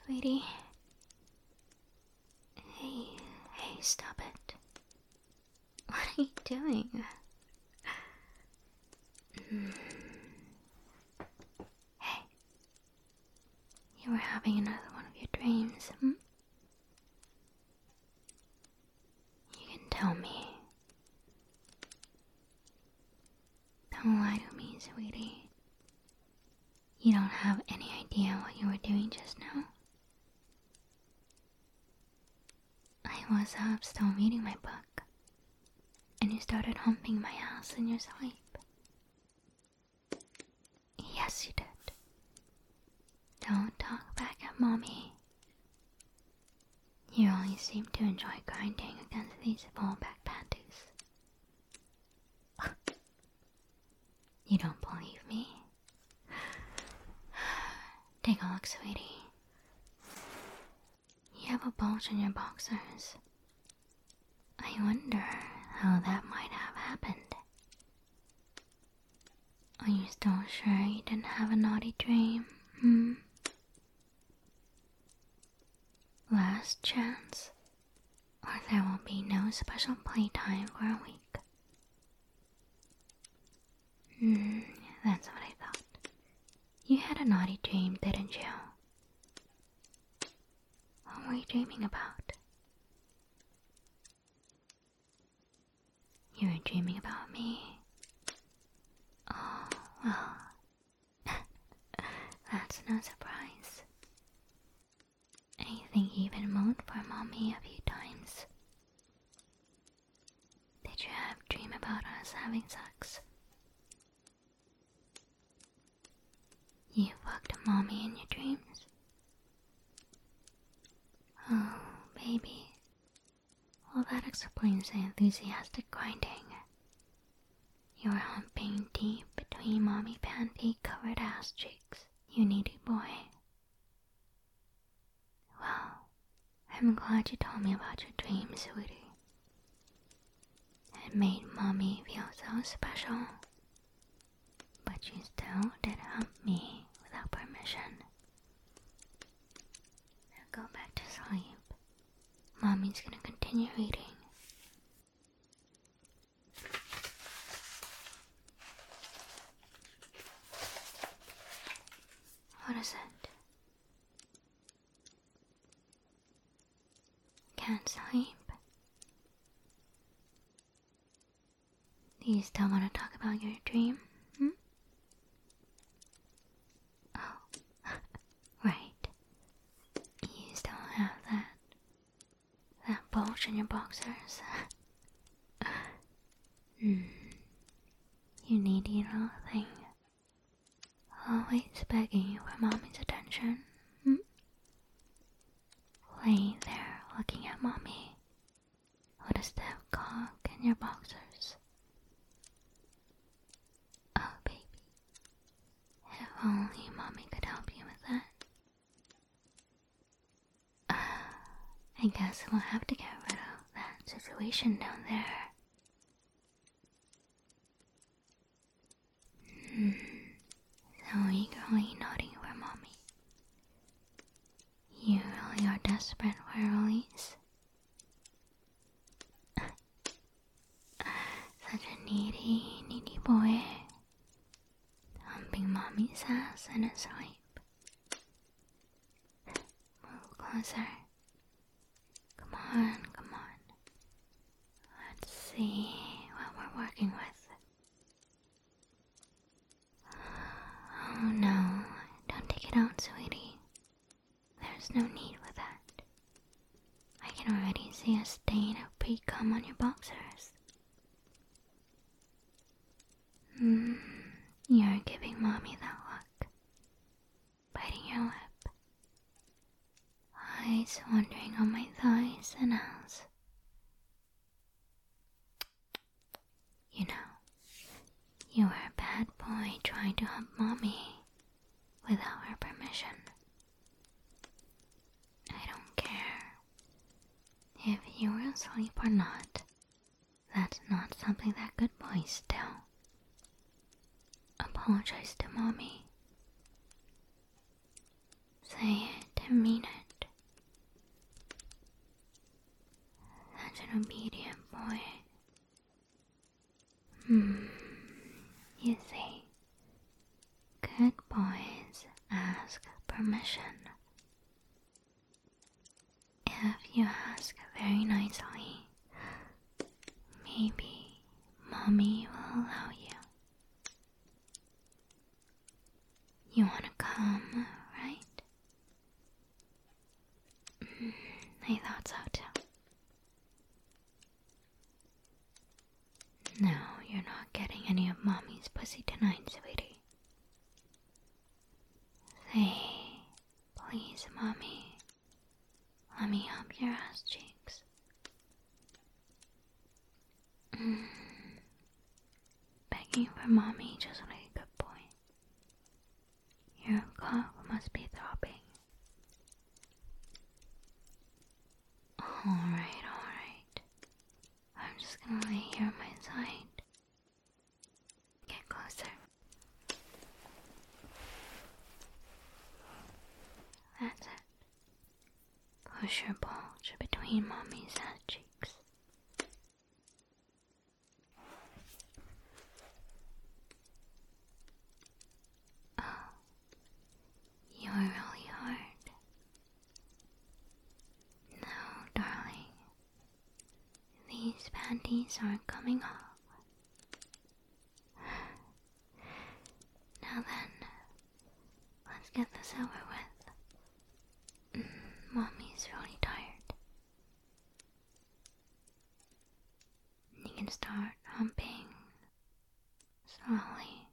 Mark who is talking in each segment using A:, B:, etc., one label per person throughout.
A: sweetie. Hey, stop it. What are you doing? Hey, you were having another one of your dreams, You can tell me. Don't lie to me, sweetie. You don't have any idea what you were doing just now? I was up still reading my book, and you started humping my ass in your sleep. Yes, you did. Don't talk back at mommy. You only seem to enjoy grinding against these full-back panties. You don't believe me? Take a look, sweetie. You have a bulge in your boxers. I wonder how that might have happened. Are you still sure you didn't have a naughty dream? Last chance, or there will be no special playtime for a week. That's what I thought. You had a naughty dream, didn't you? What were you dreaming about? You were dreaming about me. Oh, well, that's no surprise. I think you even moaned for mommy a few times. Did you have a dream about us having sex? You fucked mommy in your dreams? Oh, baby. Well, that explains the enthusiastic grinding. You were humping deep between mommy panty-covered ass cheeks, you needy boy. Well, I'm glad you told me about your dream, sweetie. It made mommy feel so special. But you still did hump me without permission. Now go back to sleep. Mommy's gonna continue reading. What is it? Can't sleep? Do you still want to talk about your dream? Oh, right. You still have that bulge in your boxers. You needy little thing. Always begging you for mommy's attention. Laying there looking at mommy with a stiff cock in your boxers. Oh, baby. If only mommy could help you with that. I guess we'll have to get rid of that situation down there. So eagerly nodding for mommy. You really are desperate for a release. Such a needy boy. Humping mommy's ass in his sleep. Move closer. Come on. Let's see what we're working with. Oh no, don't take it out, sweetie. There's no need for that. I can already see a stain of pre-cum on your boxers. You're giving mommy that look. Biting your lip. Eyes wandering on my thighs and ass. You know, you were a bad boy trying to hump mommy without her permission. I don't care if you were asleep or not. That's not something that good boys do. Apologize to mommy. Say it didn't mean it. Such an obedient boy. You see, good boys ask permission. If you ask very nicely, maybe Mommy will allow you. You wanna come, right? I thought so too. No, you're not getting any of Mommy's pussy tonight, sweetie. Say, please, Mommy, let me hump your ass cheeks. Begging for Mommy just like a good boy. Your cock must be throbbing. Alright. I'm just gonna lay here on my side. Get closer. That's it. Push your bulge between Mommy's ass cheeks. Oh, you're really hard. No, darling. These panties aren't coming off. Now then, let's get this over with. Mommy's really tired. You can start humping slowly.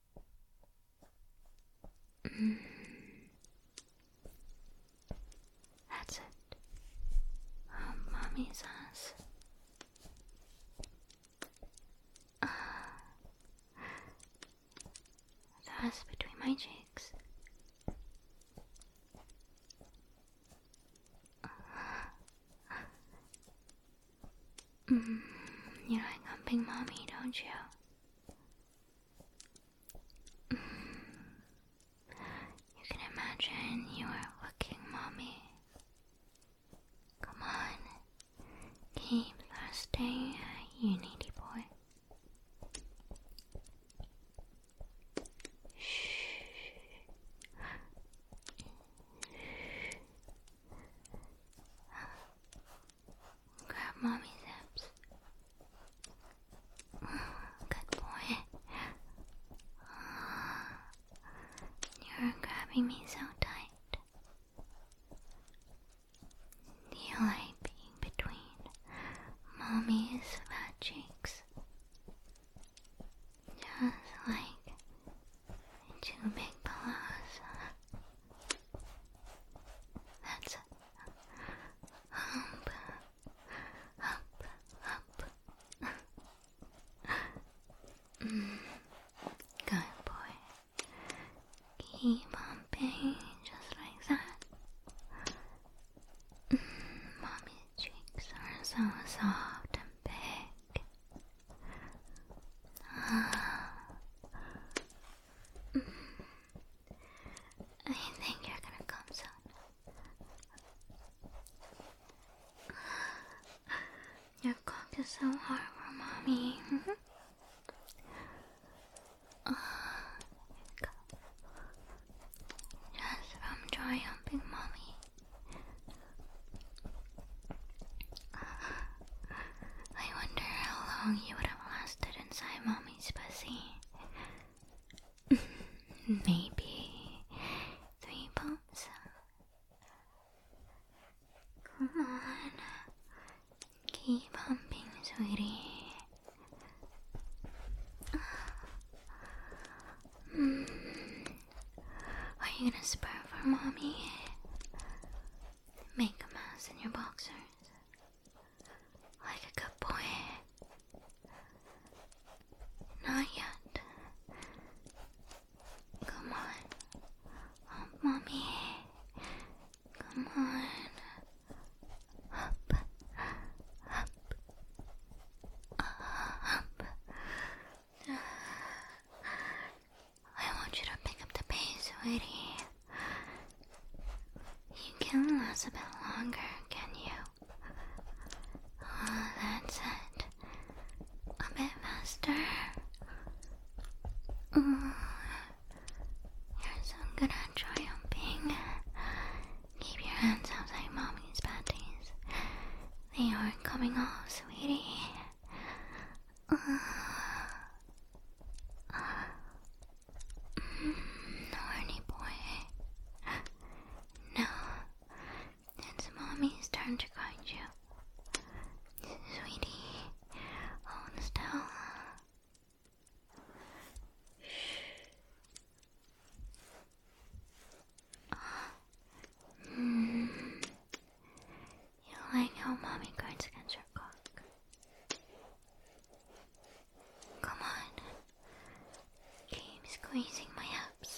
A: That's it. Hump Mommy's ass. Thrust between my cheeks. You like humping Mommy, don't you? You can imagine you are licking Mommy. Come on. Keep thrusting, you needy boy. Grab Mommy's hips. Good boy. You're grabbing me so tight. Do you like being between Mommy's fat cheeks? Just like two big pillows. That's it. Hump. Good boy. Keep humping just like that. Mommy's cheeks are so soft and big. I think you're gonna come soon. Your cock is so hard for Mommy. Just from dry humping Mommy. I wonder how long you would have lasted inside Mommy's pussy. Maybe 3 pumps. Come on. Keep humping, sweetie. Are you gonna spur for Mommy? Make a mess in your boxers. Like a good boy. Not yet. Come on. Hump Mommy. Come on. Hump. I want you to pick up the pace, sweetie. You Just a bit longer, can you? Oh, that's it. A bit faster. Oh, you're so good at triumphing. Keep your hands outside mommy's panties. They aren't coming off, sweetie. Horny boy. No, it's mommy's turn to grind you. Sweetie, hold still. You like how mommy grinds against your cock? Come on. Keep squeezing my hips.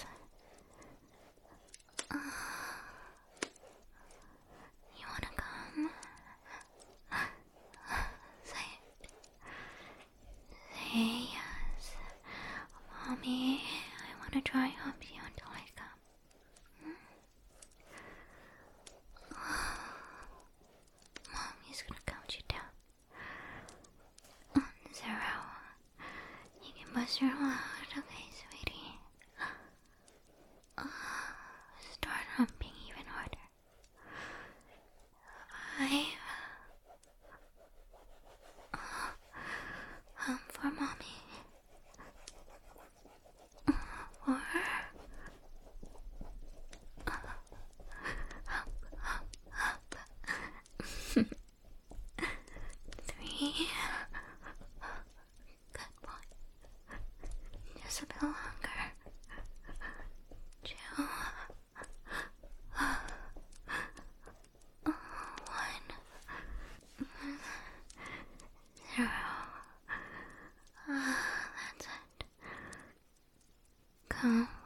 A: You wanna come? Say it. Say yes. Mommy, I wanna try hump you until I come. Mommy's gonna count you down. On 0. You can bust your load, okay, sweetie? Start humping even harder. 5. Hump for mommy. 4. Hump. 3. Good boy. Just a bit longer. 2. 1. 0. That's it. Come.